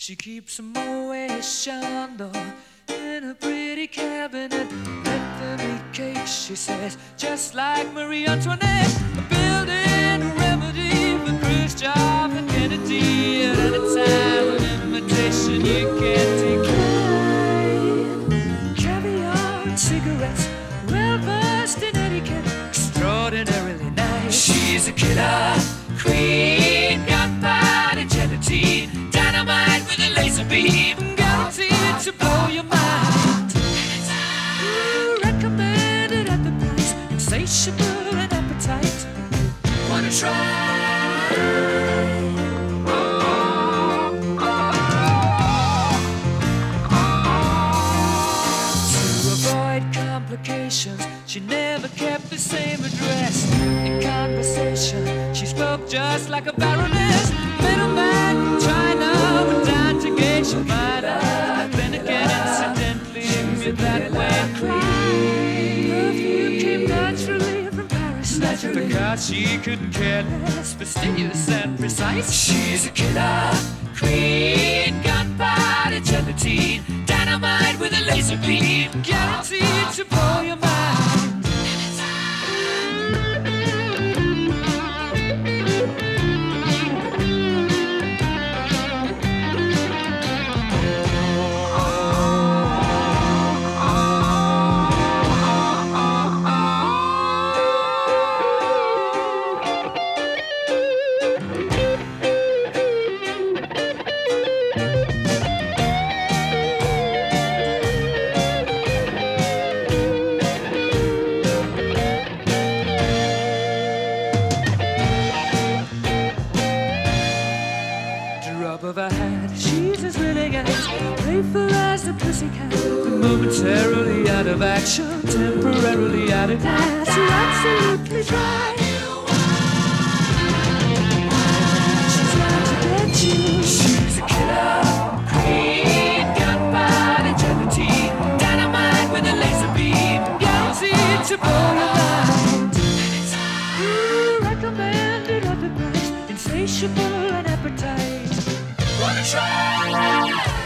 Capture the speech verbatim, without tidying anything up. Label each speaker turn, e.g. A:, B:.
A: She keeps a Moet Chandon in a pretty cabinet. Let them eat cake, she says, just like Marie Antoinette. Building a remedy for Khrushchev and Kennedy. At any time, an invitation you can't decline. Caviar and cigarettes, well versed in etiquette, extraordinarily nice. She's a killer queen, gunpowder gelatine, dynamite with a laser beam, guaranteed to blow your mind. Ooh, recommended at the price, insatiable and appetite. Wanna try? To avoid complications, she never kept the same address. In conversation, she spoke just like a baroness. Middleman from China went down to Geisha Minor. Then again, incidentally, you're that way. Perfume came naturally from Paris. Naturally. Because she couldn't care less, fastidious and precise. She's a killer queen, gunpowder gelatine, dynamite with a laser beam, guaranteed to blow your mind. Of her hat, she's as willing as playful as the pussycat, but momentarily out of action, temporarily out of gas. You're absolutely dry. She's out to get you. She's a killer queen, gunpowder gelatine, dynamite with a laser beam, guaranteed to blow your mind. Ooh, recommended at the price, insatiable and appetite. Wanna try?